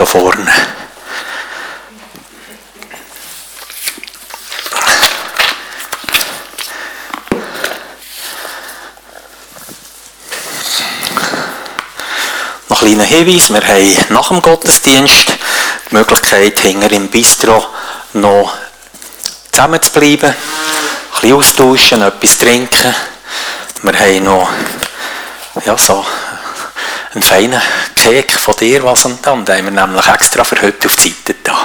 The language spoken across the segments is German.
vorne. Noch ein kleiner Hinweis, wir haben nach dem Gottesdienst die Möglichkeit, hinter im Bistro noch zusammen zu bleiben, ein bisschen austauschen, etwas trinken. Wir haben noch so einen feinen Kek von dir, was und dann. Den haben wir nämlich extra für heute auf die Seite da.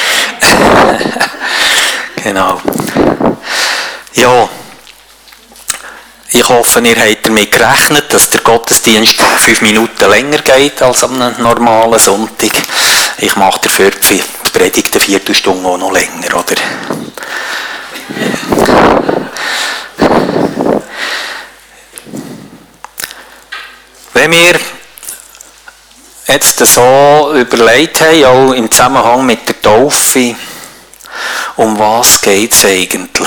Genau. Ja. Ich hoffe, ihr habt damit gerechnet, dass der Gottesdienst 5 Minuten länger geht als am normalen Sonntag. Ich mache dafür die Predigt eine Viertelstunde auch noch länger, oder? Wenn wir jetzt so überlegt haben, auch im Zusammenhang mit der Taufe, um was geht es eigentlich?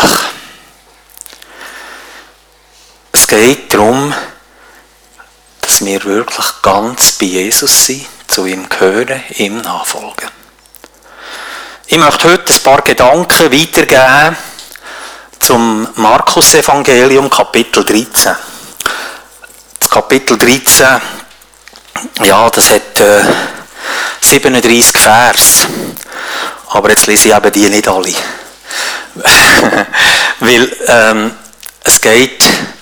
Es geht darum, dass wir wirklich ganz bei Jesus sind, zu ihm gehören, ihm nachfolgen. Ich möchte heute ein paar Gedanken weitergeben zum Markus-Evangelium, Kapitel 13. Das Kapitel 13, ja, das hat 37 Vers. Aber jetzt lese ich eben die nicht alle. Weil es geht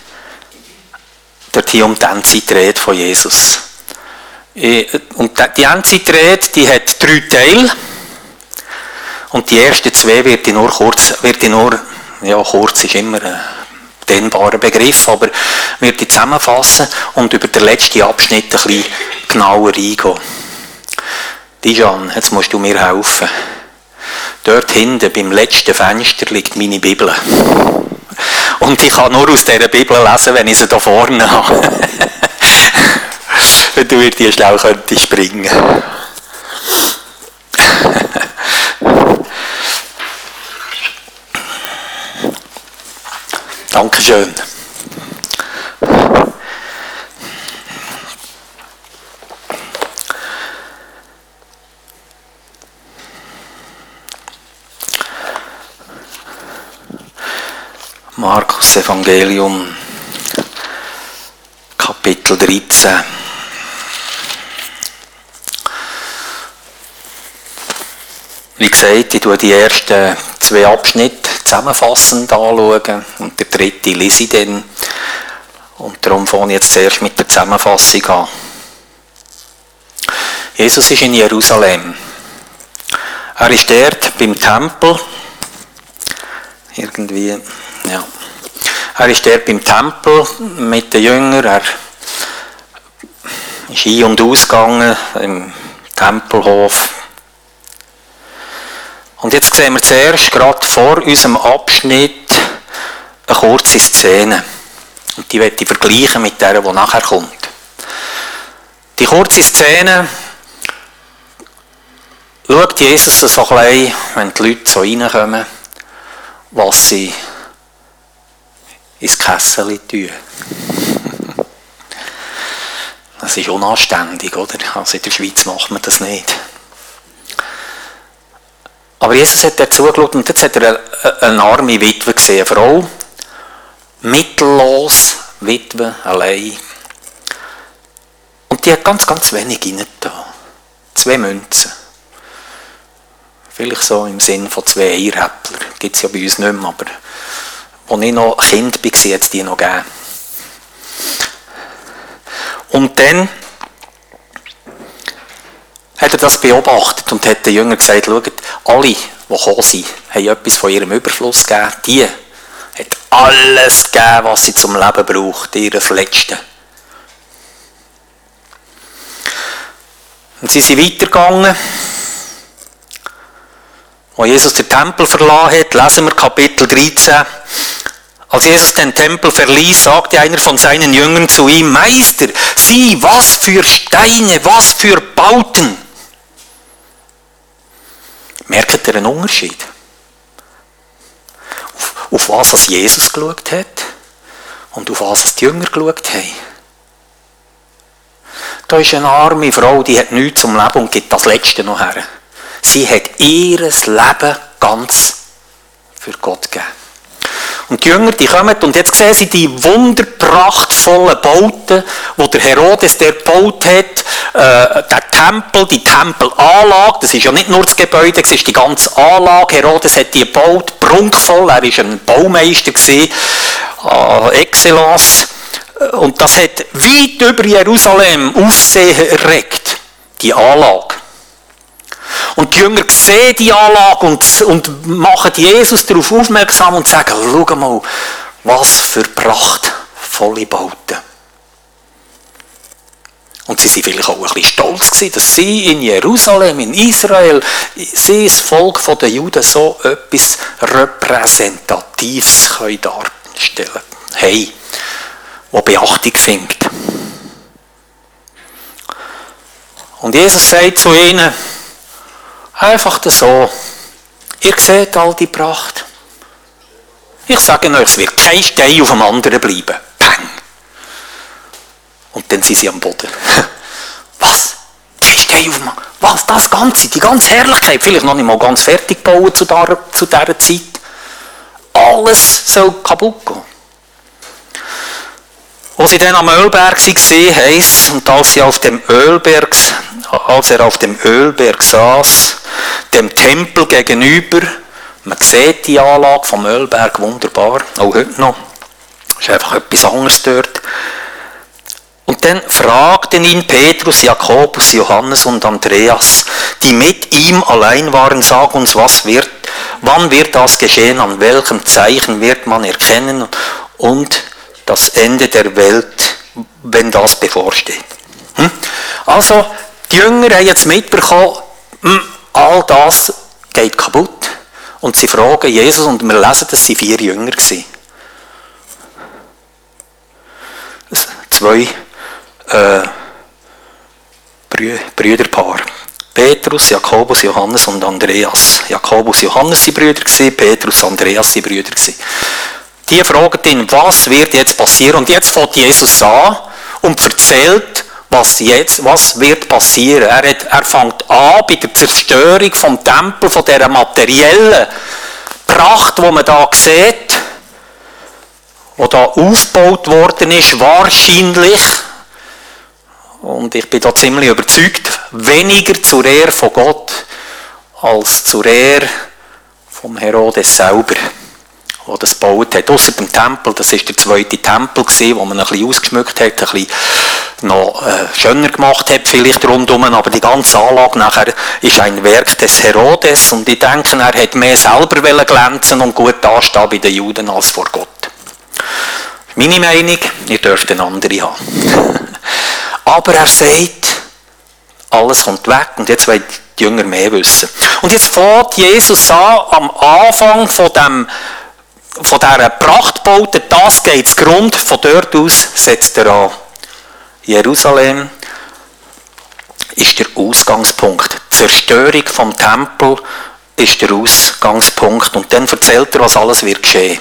dort hier um die Endzeitrede von Jesus. Und die Endzeitrede, die hat 3 Teile. Und die ersten 2 wird ich nur kurz ist immer ein dehnbarer Begriff, aber wird ich zusammenfassen und über den letzten Abschnitt ein bisschen genauer eingehen. Dijan, jetzt musst du mir helfen. Dort hinten, beim letzten Fenster, liegt meine Bibel. Und ich kann nur aus dieser Bibel lesen, wenn ich sie da vorne habe. Wenn du die schnell könntest springen. Dankeschön. Markus Evangelium, Kapitel 13. Wie gesagt, ich schaue die ersten 2 Abschnitte zusammenfassend anschauen und der 3. lese ich dann. Und darum fange ich jetzt zuerst mit der Zusammenfassung an. Jesus ist in Jerusalem. Er ist dort beim Tempel. Er ist dort beim Tempel mit den Jüngern. Er ist ein- und ausgegangen im Tempelhof. Und jetzt sehen wir zuerst, gerade vor unserem Abschnitt, eine kurze Szene. Und die möchte ich vergleichen mit der, die nachher kommt. Die kurze Szene schaut Jesus so ein bisschen, wenn die Leute so reinkommen, was sie ins Kessel tun. Das ist unanständig, oder? Also in der Schweiz macht man das nicht. Aber Jesus hat dort zugeschaut und jetzt hat er eine arme Witwe gesehen, eine Frau, mittellos, Witwe, allein. Und die hat ganz, ganz wenig reingetan. 2 Münzen. Vielleicht so im Sinn von 2 Eierhäppler. Gibt es ja bei uns nicht mehr, aber als ich noch Kind war, hat es die noch gegeben. Und dann hat er das beobachtet und hat den Jüngern gesagt, schaut, alle, die gekommen sind, haben etwas von ihrem Überfluss gegeben. Die hat alles gegeben, was sie zum Leben braucht, ihres Letzten. Und sie sind weitergegangen. Als Jesus den Tempel verlassen hat, lesen wir Kapitel 13. Als Jesus den Tempel verließ, sagte einer von seinen Jüngern zu ihm, Meister, sieh, was für Steine, was für Bauten. Merkt ihr einen Unterschied? Auf was Jesus geschaut hat und auf was die Jünger geschaut haben. Da ist eine arme Frau, die hat nichts zum Leben und gibt das Letzte noch her. Sie hat ihr Leben ganz für Gott gegeben. Und die Jünger, die kommen, und jetzt sehen sie die wunderprachtvollen Bauten, die der Herodes der gebaut hat, der Tempel, die Tempelanlage, das ist ja nicht nur das Gebäude, es ist die ganze Anlage. Herodes hat die gebaut, prunkvoll, er war ein Baumeister, Excellence. Und das hat weit über Jerusalem Aufsehen erregt, die Anlage. Und die Jünger sehen die Anlage und machen Jesus darauf aufmerksam und sagen, schau mal, was für prachtvolle Bauten. Und sie waren vielleicht auch ein bisschen stolz gewesen, dass sie in Jerusalem, in Israel, sie, das Volk der Juden, so etwas Repräsentatives darstellen können. Hey, wo Beachtung findet. Und Jesus sagt zu ihnen, einfach so, ihr seht all die Pracht. Ich sage euch, es wird kein Stein auf dem anderen bleiben. Peng! Und dann sind sie am Boden. Was? Kein Stein auf dem anderen? Was? Das Ganze, die ganze Herrlichkeit, vielleicht noch nicht mal ganz fertig gebaut zu dieser Zeit. Alles soll kaputt gehen. Als sie dann am Ölberg waren, heisst, und als er auf dem Ölberg saß, dem Tempel gegenüber, man sieht die Anlage vom Ölberg wunderbar, auch heute noch, ist einfach etwas anderes dort. Und dann fragten ihn Petrus, Jakobus, Johannes und Andreas, die mit ihm allein waren, sag uns, wann wird das geschehen, an welchem Zeichen wird man erkennen und das Ende der Welt, wenn das bevorsteht. Also, die Jünger haben jetzt mitbekommen, all das geht kaputt. Und sie fragen Jesus, und wir lesen, dass sie 4 Jünger waren. 2 Brüderpaar. Petrus, Jakobus, Johannes und Andreas. Jakobus, Johannes waren Brüder, Petrus, Andreas waren Brüder. Die fragen ihn, was wird jetzt passieren? Und jetzt fängt Jesus an und erzählt, was wird passieren. Er fängt an bei der Zerstörung vom Tempel, von dieser materiellen Pracht, die man da sieht, die da aufgebaut worden ist, wahrscheinlich, und ich bin da ziemlich überzeugt, weniger zur Ehre von Gott, als zur Ehre vom Herodes selber, der das gebaut hat. Ausser dem Tempel, das war der zweite Tempel, wo man ein bisschen ausgeschmückt hat, ein bisschen noch schöner gemacht hat, vielleicht rundum, aber die ganze Anlage nachher ist ein Werk des Herodes und ich denke, er hat mehr selber glänzen und gut dastehen bei den Juden als vor Gott. Meine Meinung, ihr dürft eine andere haben. Aber er sagt, alles kommt weg und jetzt wollen die Jünger mehr wissen. Und jetzt fängt Jesus an, am Anfang von dieser Prachtbaute, das geht zu Grund, von dort aus setzt er an. Jerusalem ist der Ausgangspunkt. Die Zerstörung vom Tempel ist der Ausgangspunkt. Und dann erzählt er, was alles wird geschehen.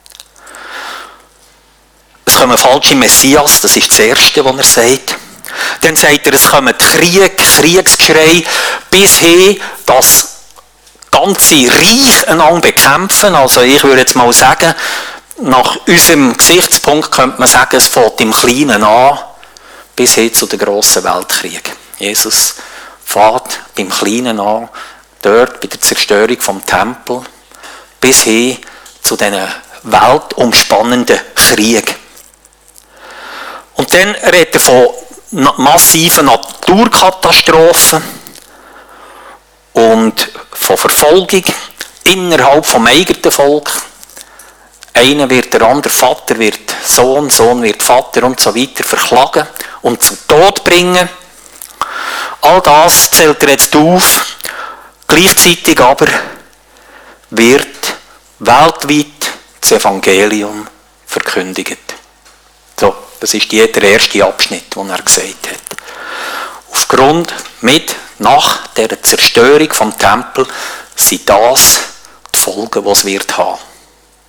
Es kommen falsche Messias, das ist das Erste, was er sagt. Dann sagt er, es kommen Kriegsgeschrei, bis hin, dass ganze Reich einander bekämpfen. Also ich würde jetzt mal sagen, nach unserem Gesichtspunkt könnte man sagen, es fängt im Kleinen an, bis hin zu den grossen Weltkrieg. Jesus fährt beim Kleinen an, dort bei der Zerstörung vom Tempel, bis hin zu diesen weltumspannenden Krieg. Und dann redet er von massiven Naturkatastrophen und von Verfolgung innerhalb vom eigenen Volk. Einer wird der andere Vater, wird Sohn, Sohn wird Vater und so weiter verklagen und zum Tod bringen. All das zählt er jetzt auf. Gleichzeitig aber wird weltweit das Evangelium verkündigt. So, das ist der erste Abschnitt, den er gesagt hat. Aufgrund nach der Zerstörung vom Tempel sind das die Folgen, die es wird haben.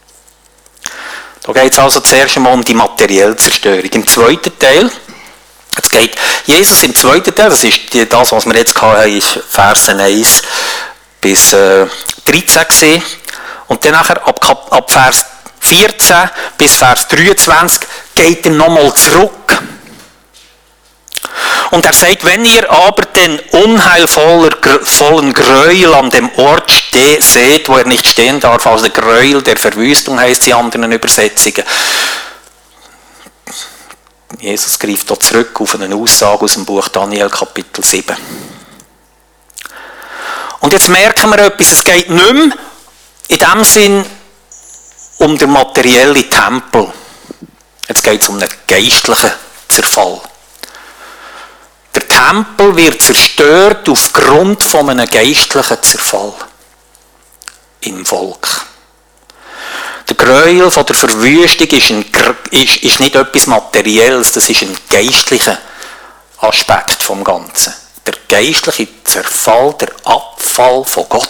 Da geht es also zuerst einmal um die materielle Zerstörung. Im zweiten Teil Jetzt geht Jesus im zweiten Teil, das ist das, was wir jetzt hatten, ist Versen 1 bis 13 gesehen. Und dann nachher ab Vers 14 bis Vers 23 geht er nochmal zurück. Und er sagt, wenn ihr aber den unheilvollen Gräuel an dem Ort seht, wo er nicht stehen darf, also der Gräuel der Verwüstung heisst in anderen Übersetzungen. Jesus greift da zurück auf eine Aussage aus dem Buch Daniel, Kapitel 7. Und jetzt merken wir etwas, es geht nicht mehr in dem Sinn um den materiellen Tempel. Jetzt geht es um einen geistlichen Zerfall. Der Tempel wird zerstört aufgrund von einem geistlichen Zerfall im Volk. Der Gräuel von der Verwüstung ist nicht etwas Materielles, das ist ein geistlicher Aspekt vom Ganzen. Der geistliche Zerfall, der Abfall von Gott.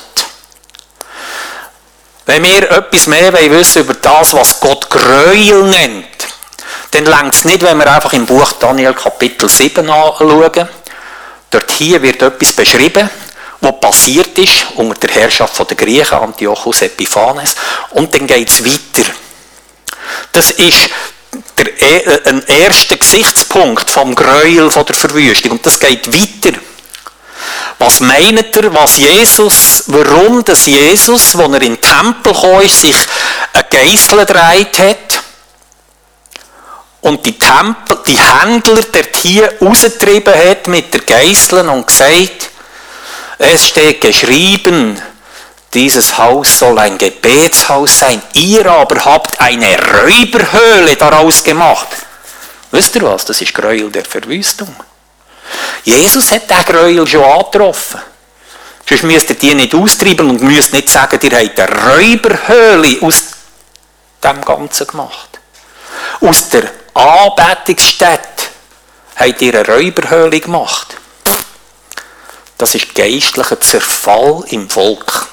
Wenn wir etwas mehr wissen über das, was Gott Gräuel nennt, dann reicht es nicht, wenn wir einfach im Buch Daniel Kapitel 7 anschauen. Dort hier wird etwas beschrieben, was passiert ist unter der Herrschaft der Griechen, Antiochus Epiphanes. Und dann geht es weiter. Das ist ein erster Gesichtspunkt vom Gräuel von der Verwüstung. Und das geht weiter. Was meint ihr, warum das Jesus, als er in den Tempel kam, sich eine Geißel gedreht hat und die Händler dort hier rausgetrieben hat mit der Geißel und gesagt, es steht geschrieben, dieses Haus soll ein Gebetshaus sein, ihr aber habt eine Räuberhöhle daraus gemacht. Wisst ihr was? Das ist Gräuel der Verwüstung. Jesus hat diesen Gräuel schon angetroffen. Sonst müsst ihr die nicht austreiben und müsst nicht sagen, ihr habt eine Räuberhöhle aus dem Ganzen gemacht. Aus der Anbetungsstätte habt ihr eine Räuberhöhle gemacht. Das ist geistlicher Zerfall im Volk.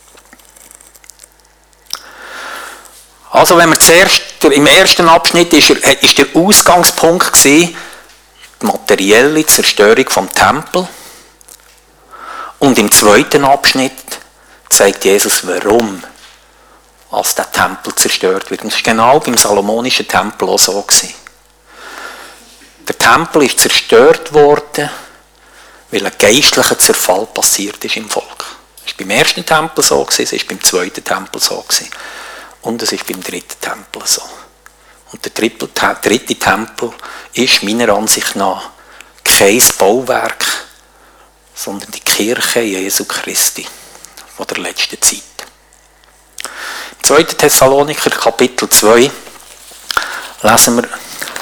Also wenn wir zuerst, im ersten Abschnitt ist der Ausgangspunkt gewesen, die materielle Zerstörung vom Tempel. Und im zweiten Abschnitt zeigt Jesus, warum als der Tempel zerstört wird. Und das war genau beim Salomonischen Tempel auch so gewesen. Der Tempel ist zerstört worden, weil ein geistlicher Zerfall passiert ist im Volk. Es war beim ersten Tempel so, es war beim zweiten Tempel so und es ist beim dritten Tempel so. Und der dritte Tempel ist meiner Ansicht nach kein Bauwerk, sondern die Kirche Jesu Christi von der letzten Zeit. Im 2. Thessalonicher Kapitel 2 lesen wir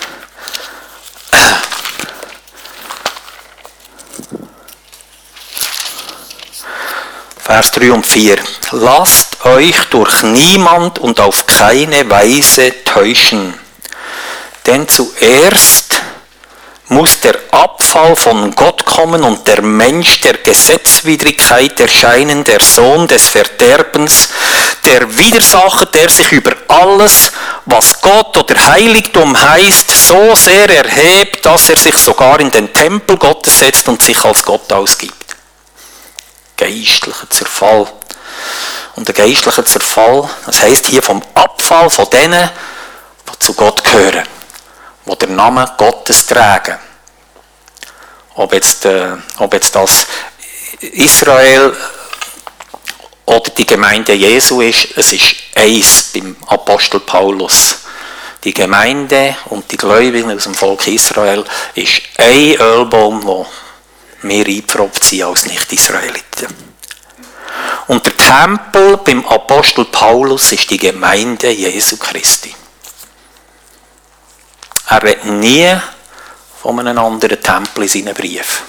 Vers 3 und 4. Lasst euch durch niemand und auf keine Weise täuschen, denn zuerst muss der Abfall von Gott kommen und der Mensch der Gesetzwidrigkeit erscheinen, der Sohn des Verderbens, der Widersacher, der sich über alles, was Gott oder Heiligtum heißt, so sehr erhebt, dass er sich sogar in den Tempel Gottes setzt und sich als Gott ausgibt. Geistlicher Zerfall. Und der geistliche Zerfall, das heisst hier vom Abfall von denen, die zu Gott gehören, die den Namen Gottes tragen. Ob jetzt das Israel oder die Gemeinde Jesu ist, es ist eins beim Apostel Paulus. Die Gemeinde und die Gläubigen aus dem Volk Israel ist ein Ölbaum, wo mehr eingepfropft sind als Nicht-Israeliten. Und der Tempel beim Apostel Paulus ist die Gemeinde Jesu Christi. Er redet nie von einem anderen Tempel in seinen Briefen.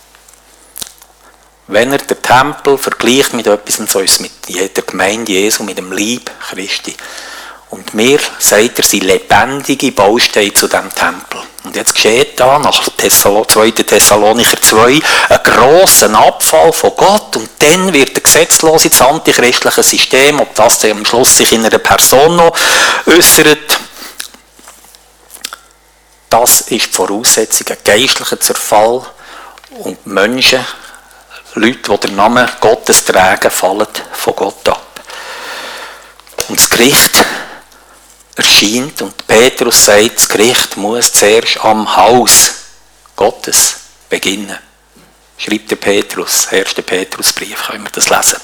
Wenn er den Tempel vergleicht mit etwas, so ist es mit der Gemeinde Jesu, mit dem Leib Christi. Und mir sagt er, sie lebendige Bausteine zu diesem Tempel. Und jetzt geschieht da, nach 2. Thessalonicher 2, ein grosser Abfall von Gott und dann wird der Gesetzlose, das antichristliche System, ob das am Schluss sich in einer Person noch äußert, das ist die Voraussetzung, ein geistlicher Zerfall und Menschen, Leute, die den Namen Gottes tragen, fallen von Gott ab. Und das Gericht erscheint und Petrus sagt, das Gericht muss zuerst am Haus Gottes beginnen. Schreibt der Petrus, 1. Petrusbrief, können wir das lesen.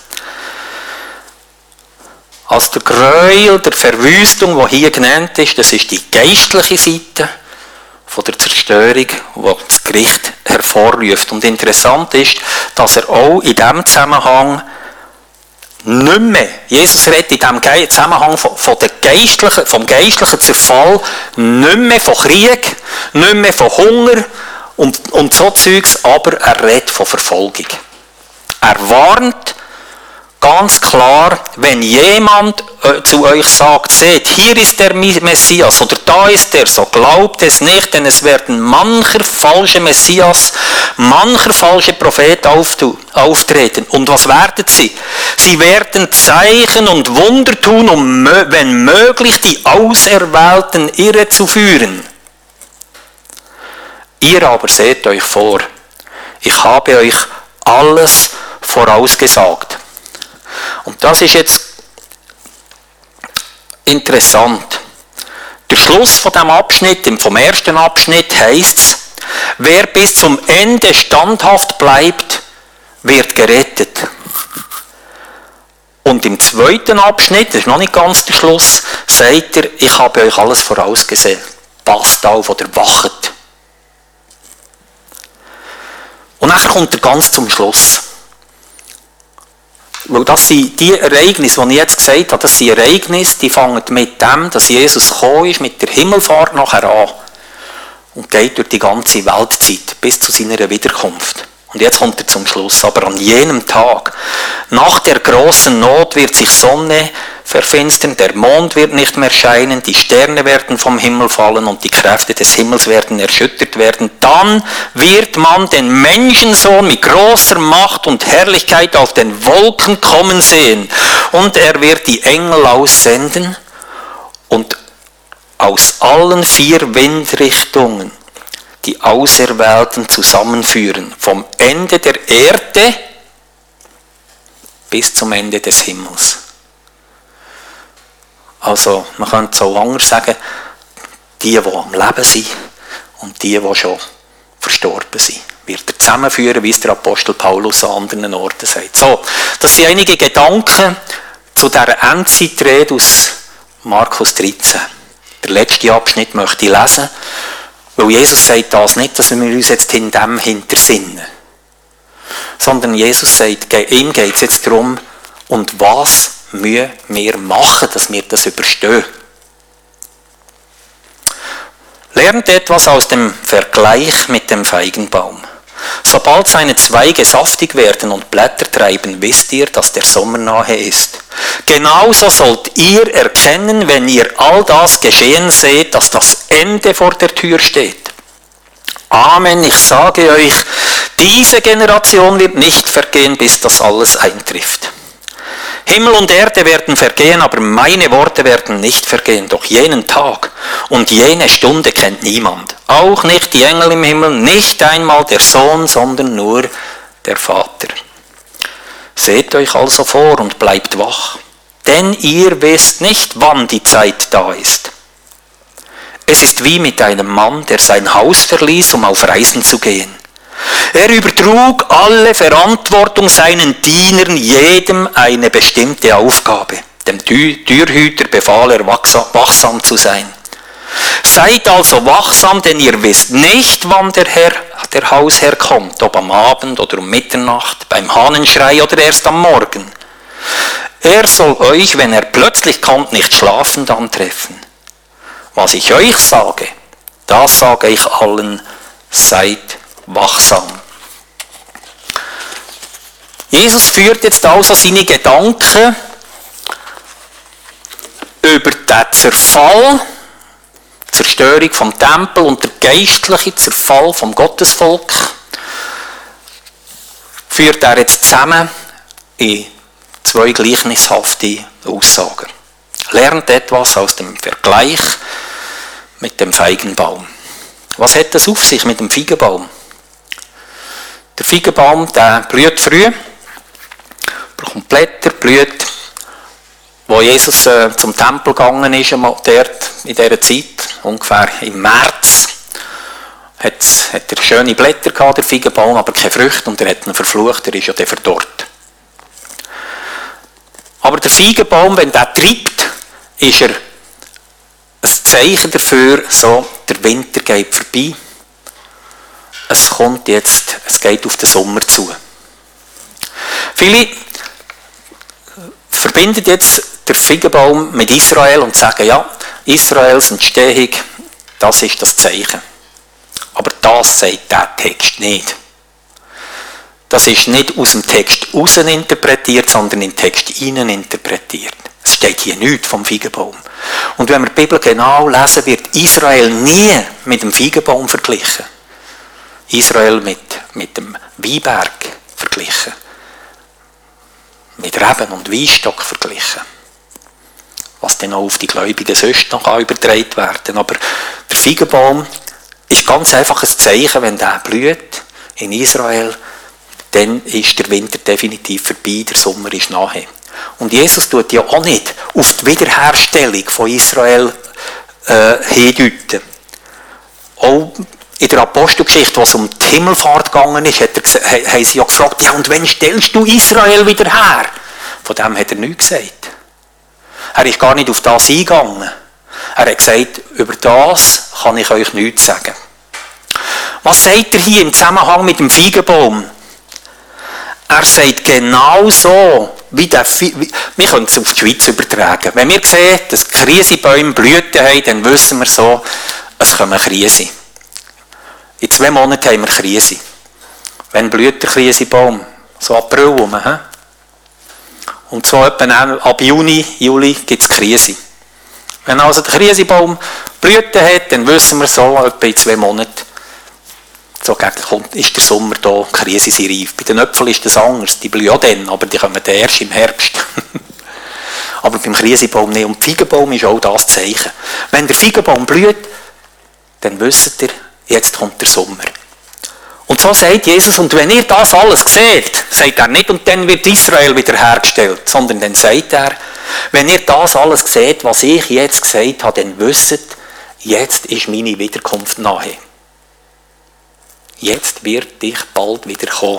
Also der Gräuel, der Verwüstung, die hier genannt ist, das ist die geistliche Seite von der Zerstörung, die das Gericht hervorruft. Und interessant ist, dass er auch in diesem Zusammenhang nicht mehr, Jesus redet in diesem Zusammenhang vom geistlichen Zerfall, nicht mehr von Krieg, nicht mehr von Hunger und so Zeugs, aber er redet von Verfolgung. Er warnt ganz klar, wenn jemand zu euch sagt, seht, hier ist der Messias oder da ist er, so glaubt es nicht, denn es werden mancher falsche Messias, mancher falsche Prophet auftreten. Und was werden sie? Sie werden Zeichen und Wunder tun, um, wenn möglich, die Auserwählten irrezuführen. Ihr aber seht euch vor, ich habe euch alles vorausgesagt. Und das ist jetzt interessant. Der Schluss von dem Abschnitt, vom ersten Abschnitt, heisst es, wer bis zum Ende standhaft bleibt, wird gerettet. Und im zweiten Abschnitt, das ist noch nicht ganz der Schluss, sagt er, ich habe euch alles vorausgesehen. Passt auf oder wachet. Und dann kommt er ganz zum Schluss. Weil das sind die Ereignisse, die ich jetzt gesagt habe, das sind Ereignisse, die fangen mit dem, dass Jesus gekommen ist, mit der Himmelfahrt nachher an und geht durch die ganze Weltzeit bis zu seiner Wiederkunft. Und jetzt kommt er zum Schluss. Aber an jenem Tag, nach der großen Not, wird sich Sonne verfinstern, der Mond wird nicht mehr scheinen, die Sterne werden vom Himmel fallen und die Kräfte des Himmels werden erschüttert werden. Dann wird man den Menschensohn mit großer Macht und Herrlichkeit auf den Wolken kommen sehen. Und er wird die Engel aussenden und aus allen 4 Windrichtungen die Auserwählten zusammenführen, vom Ende der Erde bis zum Ende des Himmels. Also, man könnte so anders sagen, die am Leben sind und die schon verstorben sind, wird er zusammenführen, wie es der Apostel Paulus an anderen Orten sagt. So, das sind einige Gedanken zu dieser Endzeitrede aus Markus 13. Der letzte Abschnitt möchte ich lesen. Weil Jesus sagt das nicht, dass wir uns jetzt in dem hintersinnen. Sondern Jesus sagt, ihm geht es jetzt darum, und was müssen wir machen, dass wir das überstehen. Lernt etwas aus dem Vergleich mit dem Feigenbaum. Sobald seine Zweige saftig werden und Blätter treiben, wisst ihr, dass der Sommer nahe ist. Genauso sollt ihr erkennen, wenn ihr all das geschehen seht, dass das Ende vor der Tür steht. Amen, ich sage euch, diese Generation wird nicht vergehen, bis das alles eintrifft. Himmel und Erde werden vergehen, aber meine Worte werden nicht vergehen. Doch jenen Tag und jene Stunde kennt niemand. Auch nicht die Engel im Himmel, nicht einmal der Sohn, sondern nur der Vater. Seht euch also vor und bleibt wach, denn ihr wisst nicht, wann die Zeit da ist. Es ist wie mit einem Mann, der sein Haus verließ, um auf Reisen zu gehen. Er übertrug alle Verantwortung seinen Dienern, jedem eine bestimmte Aufgabe. Dem Türhüter befahl er, wachsam zu sein. Seid also wachsam, denn ihr wisst nicht, wann der Hausherr kommt, ob am Abend oder um Mitternacht, beim Hahnenschrei oder erst am Morgen. Er soll euch, wenn er plötzlich kommt, nicht schlafend antreffen. Was ich euch sage, das sage ich allen, seid wachsam. Jesus führt jetzt also seine Gedanken über den Zerfall, Zerstörung vom Tempel und der geistliche Zerfall vom Gottesvolk, führt er jetzt zusammen in 2 gleichnishafte Aussagen. Lernt etwas aus dem Vergleich mit dem Feigenbaum. Was hat das auf sich mit dem Feigenbaum? Der Feigenbaum, der blüht früh, bekommt Blätter, blüht. Wo Jesus zum Tempel gegangen ist, dort in dieser Zeit, ungefähr im März, hat er schöne Blätter gehabt, der Feigenbaum, aber keine Früchte, und er hat ihn verflucht, er ist ja dann verdorrt. Aber der Feigenbaum, wenn der treibt, ist er ein Zeichen dafür, so, der Winter geht vorbei, es geht auf den Sommer zu. Viele verbinden jetzt den Feigenbaum mit Israel und sagen, ja, Israels Entstehung, das ist das Zeichen. Aber das sagt der Text nicht. Das ist nicht aus dem Text raus interpretiert, sondern in den Text hinein interpretiert. Es steht hier nichts vom Feigenbaum. Und wenn wir die Bibel genau lesen, wird Israel nie mit dem Feigenbaum verglichen. Israel mit dem Weinberg verglichen. Mit Reben und Weinstock verglichen. Was dann auch auf die Gläubigen sonst noch übertragen werden. Aber der Feigenbaum ist ganz einfach ein Zeichen, wenn der blüht in Israel, dann ist der Winter definitiv vorbei, der Sommer ist nahe. Und Jesus tut ja auch nicht auf die Wiederherstellung von Israel hindeuten. Auch in der Apostelgeschichte, wo es um die Himmelfahrt gegangen ist, haben sie ja gefragt, ja, und wann stellst du Israel wieder her? Von dem hat er nichts gesagt. Er ist gar nicht auf das eingegangen. Er hat gesagt, über das kann ich euch nichts sagen. Was sagt er hier im Zusammenhang mit dem Feigenbaum? Er sagt genau so, wir können es auf die Schweiz übertragen. Wenn wir sehen, dass Krisebäume Blüten haben, dann wissen wir so, es kommt eine Krise. In 2 Monaten haben wir Krise. Wann blüht der Krisebaum? So April rum. Und so etwa ab Juni, Juli gibt es Krise. Wenn also der Krisebaum Blüten hat, dann wissen wir so, etwa in 2 Monaten, so ist der Sommer da, die Krise sind reif. Bei den Äpfeln ist das anders, die blühen auch dann, aber die kommen dann erst im Herbst. Aber beim Krisebaum nicht. Und der Feigenbaum ist auch das Zeichen. Wenn der Feigenbaum blüht, dann wisst ihr, jetzt kommt der Sommer. Und so sagt Jesus, und wenn ihr das alles seht, sagt er nicht, und dann wird Israel wiederhergestellt, sondern dann sagt er, wenn ihr das alles seht, was ich jetzt gesagt habe, dann wisst, jetzt ist meine Wiederkunft nahe. Jetzt wird ich bald wieder kommen.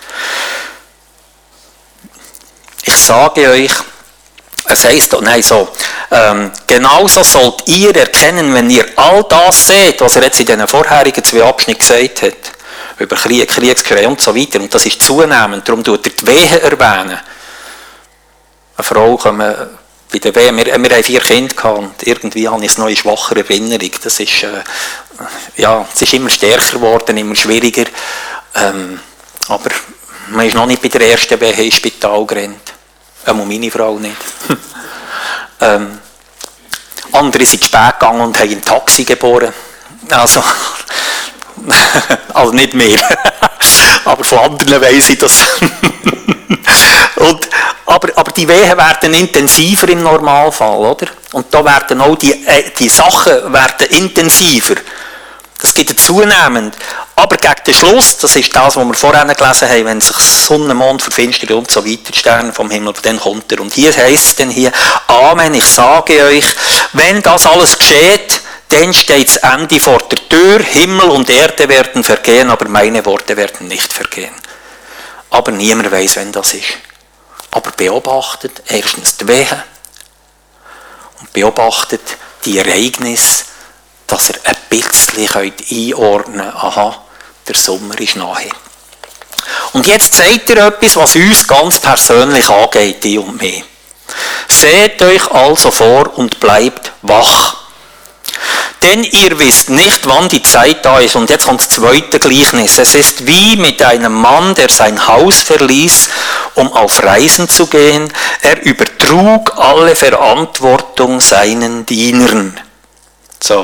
Ich sage euch, es heisst, genauso sollt ihr erkennen, wenn ihr all das seht, was er jetzt in den vorherigen 2 Abschnitten gesagt hat, über Krieg, Kriegsgeschrei und so weiter, und das ist zunehmend, darum tut er die Wehen erwähnen. Eine Frau bei der Wehen, wir haben 4 Kinder gehabt, und irgendwie habe ich es noch in schwacher Erinnerung. Das ist, es ist immer stärker geworden, immer schwieriger, aber man ist noch nicht bei der ersten Wehe ins Spital gerannt. Meine Frau nicht. Andere sind spät gegangen und haben im Taxi geboren. Also nicht mehr. Aber von anderen weiss ich das. Aber die Wehen werden intensiver im Normalfall, oder? Und da werden auch die Sachen werden intensiver. Das gibt zunehmend. Aber gegen den Schluss, das ist das, was wir vorhin gelesen haben, wenn sich Sonne, Mond verfinstern und so weiter, die Sterne vom Himmel, dann kommt er. Und hier heisst es dann hier, Amen, ich sage euch, wenn das alles geschieht, dann steht das Ende vor der Tür, Himmel und Erde werden vergehen, aber meine Worte werden nicht vergehen. Aber niemand weiß, wann das ist. Aber beobachtet erstens die Wehen und beobachtet die Ereignisse, dass ihr ein bisschen einordnen könnt, aha, der Sommer ist nahe. Und jetzt sagt ihr etwas, was uns ganz persönlich angeht, die und mich. Seht euch also vor und bleibt wach. Denn ihr wisst nicht, wann die Zeit da ist. Und jetzt kommt das zweite Gleichnis. Es ist wie mit einem Mann, der sein Haus verließ, um auf Reisen zu gehen. Er übertrug alle Verantwortung seinen Dienern. So.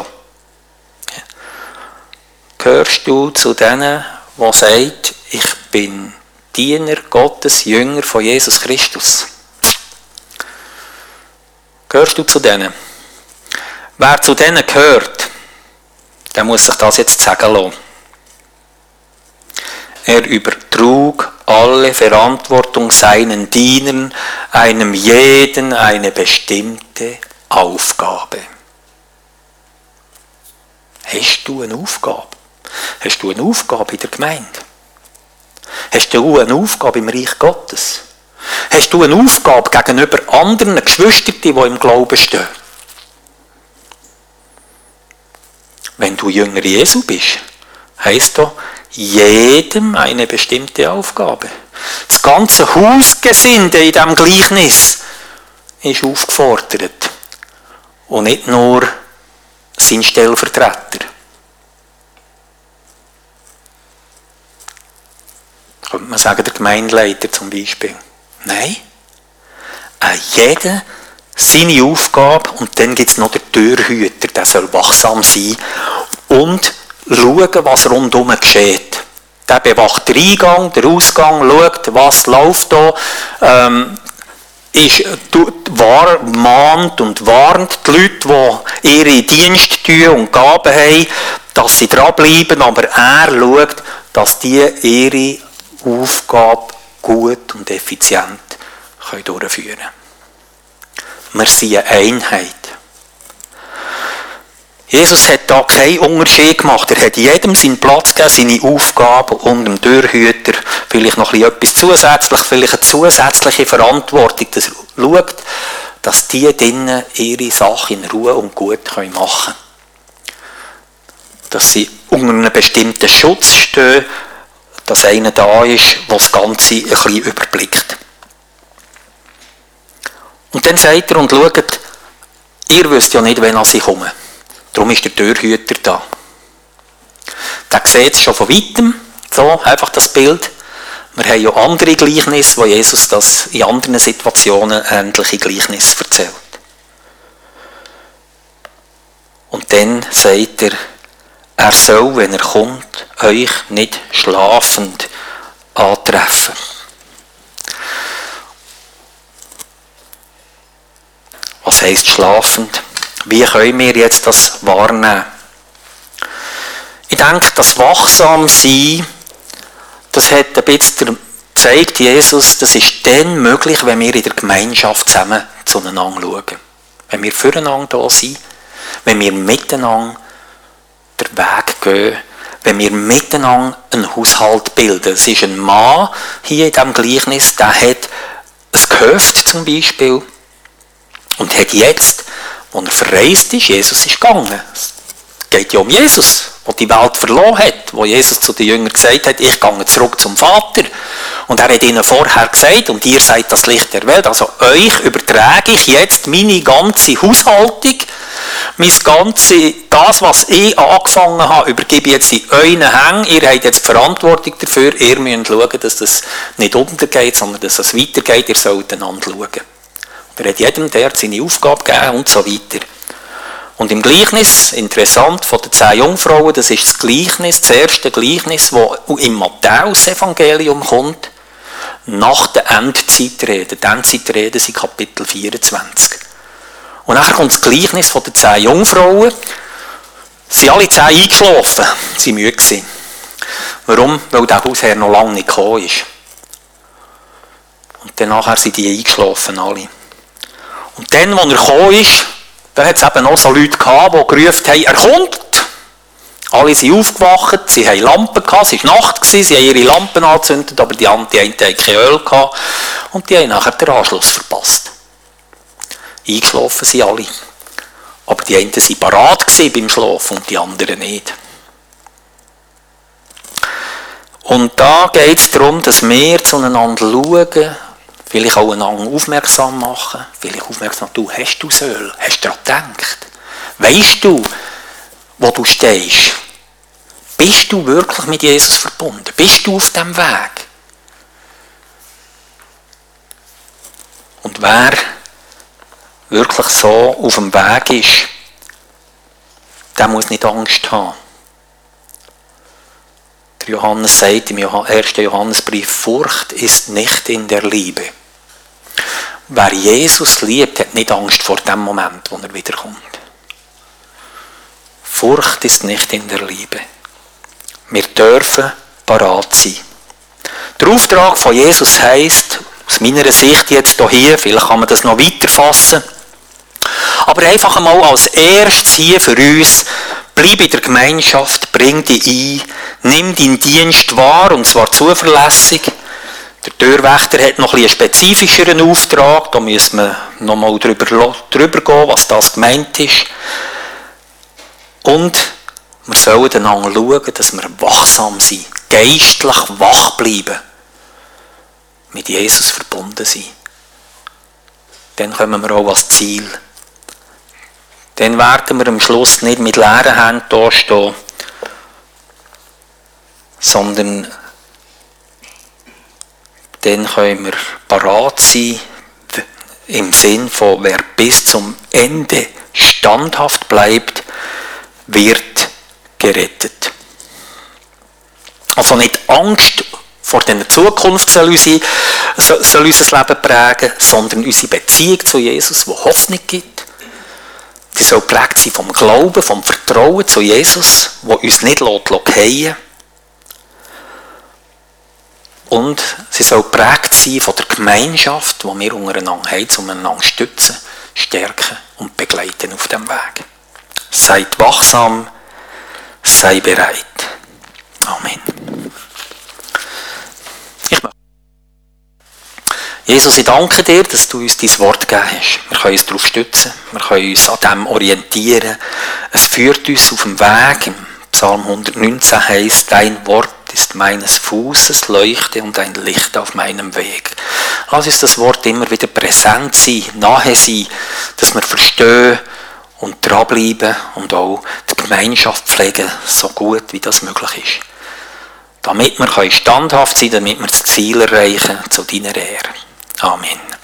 Gehörst du zu denen, die sagen, ich bin Diener Gottes, Jünger von Jesus Christus? Gehörst du zu denen? Wer zu denen gehört, der muss sich das jetzt sagen lassen. Er übertrug alle Verantwortung seinen Dienern, einem jeden eine bestimmte Aufgabe. Hast du eine Aufgabe? Hast du eine Aufgabe in der Gemeinde? Hast du eine Aufgabe im Reich Gottes? Hast du eine Aufgabe gegenüber anderen Geschwistern, die im Glauben stehen? Wenn du Jünger Jesu bist, heisst das, jedem eine bestimmte Aufgabe. Das ganze Hausgesinde in diesem Gleichnis ist aufgefordert. Und nicht nur sein Stellvertreter. Könnte man sagen, der Gemeindeleiter zum Beispiel. Nein. Jeder seine Aufgabe und dann gibt es noch den Türhüter, der soll wachsam sein und schauen, was rundherum geschieht. Der bewacht den Eingang, den Ausgang, schaut, was läuft da, mahnt und warnt die Leute, die ihre Dienste tun und Gaben haben, dass sie dranbleiben, aber er schaut, dass die ihre Aufgabe gut und effizient durchführen können. Wir sind eine Einheit. Jesus hat da keinen Unterschied gemacht. Er hat jedem seinen Platz gegeben, seine Aufgabe und dem Türhüter vielleicht noch etwas zusätzlich, vielleicht eine zusätzliche Verantwortung, dass er schaut, dass die drinnen ihre Sache in Ruhe und gut machen können. Dass sie unter einem bestimmten Schutz stehen, dass einer da ist, der das Ganze ein bisschen überblickt. Und dann sagt er und schaut, ihr wisst ja nicht, wann ich komme. Darum ist der Türhüter da. Der sieht es schon von weitem, so, einfach das Bild. Wir haben ja andere Gleichnisse, wo Jesus das in anderen Situationen ähnliche Gleichnisse erzählt. Und dann sagt er soll, wenn er kommt, euch nicht schlafend antreffen. Was heisst schlafend? Wie können wir jetzt das wahrnehmen? Ich denke, das Wachsamsein, das hat ein bisschen gezeigt, Jesus, das ist dann möglich, wenn wir in der Gemeinschaft zusammen zueinander schauen. Wenn wir füreinander da sind, wenn wir miteinander den Weg gehen, wenn wir miteinander einen Haushalt bilden. Es ist ein Mann hier in diesem Gleichnis, der hat ein Gehöft zum Beispiel und hat jetzt, als er verreist ist, Jesus ist gegangen. Es geht ja um Jesus, der die Welt verloren hat, wo Jesus zu den Jüngern gesagt hat, ich gehe zurück zum Vater. Und er hat ihnen vorher gesagt, und ihr seid das Licht der Welt, also euch übertrage ich jetzt meine ganze Haushaltung, das, was ich angefangen habe, übergebe ich jetzt in euren Händen. Ihr habt jetzt die Verantwortung dafür, ihr müsst schauen, dass das nicht untergeht, sondern dass es weitergeht, ihr sollt einander schauen. Er hat jedem der seine Aufgabe gegeben und so weiter. Und im Gleichnis, interessant, von den 10 Jungfrauen, das ist das Gleichnis, das erste Gleichnis, das im Matthäus-Evangelium kommt, nach der Endzeitrede. Die Endzeitrede sind Kapitel 24. Und dann kommt das Gleichnis von den 10 Jungfrauen. Sie sind alle 10 eingeschlafen, sie waren müde. Warum? Weil der Hausherr noch lange nicht gekommen ist. Und dann nachher sind die eingeschlafen, alle. Und dann, als er gekommen ist, da hat es eben noch so Leute gehabt, die gerufen haben, er kommt. Alle sind aufgewacht, sie haben Lampen gehabt, es war Nacht, sie haben ihre Lampen angezündet, aber die einen hatten kein Öl gehabt und die haben nachher den Anschluss verpasst. Eingeschlafen sind alle. Aber die einen waren parat beim Schlafen und die anderen nicht. Und da geht es darum, dass wir zueinander schauen, vielleicht auch einander aufmerksam machen, vielleicht aufmerksam, du, hast du Öl? Hast du daran gedacht? Weisst du, wo du stehst? Bist du wirklich mit Jesus verbunden? Bist du auf diesem Weg? Und wer wirklich so auf dem Weg ist, der muss nicht Angst haben. Der Johannes sagt im 1. Johannesbrief, Furcht ist nicht in der Liebe. Wer Jesus liebt, hat nicht Angst vor dem Moment, wo er wiederkommt. Furcht ist nicht in der Liebe. Wir dürfen parat sein. Der Auftrag von Jesus heisst, aus meiner Sicht jetzt hier, vielleicht kann man das noch weiterfassen, aber einfach einmal als erstes hier für uns, bleib in der Gemeinschaft, bring dich ein, nimm deinen Dienst wahr, und zwar zuverlässig. Der Türwächter hat noch ein einen spezifischeren Auftrag, da müssen wir noch mal drüber gehen, was das gemeint ist. Und wir sollen einander schauen, dass wir wachsam sind, geistlich wach bleiben, mit Jesus verbunden sind. Dann kommen wir auch ans Ziel. Dann werden wir am Schluss nicht mit leeren Händen da stehen, sondern dann können wir parat sein, im Sinn von, wer bis zum Ende standhaft bleibt, wird gerettet. Also nicht Angst vor der Zukunft soll unser Leben prägen, sondern unsere Beziehung zu Jesus, die Hoffnung gibt. Sie soll geprägt sein vom Glauben, vom Vertrauen zu Jesus, das uns nicht fallen. Und sie soll geprägt sein von der Gemeinschaft, die wir untereinander haben, um einander zu stützen, stärken und begleiten auf dem Weg. Seid wachsam, sei bereit. Amen. Jesus, ich danke dir, dass du uns dein Wort gegeben hast. Wir können uns darauf stützen, wir können uns an dem orientieren. Es führt uns auf dem Weg. Im Psalm 119 heisst, dein Wort ist meines Fußes Leuchte und ein Licht auf meinem Weg. Lass uns das Wort immer wieder präsent sein, nahe sein, dass wir verstehen und dranbleiben und auch die Gemeinschaft pflegen, so gut wie das möglich ist. Damit wir standhaft sein können, damit wir das Ziel erreichen zu deiner Ehre. Amen.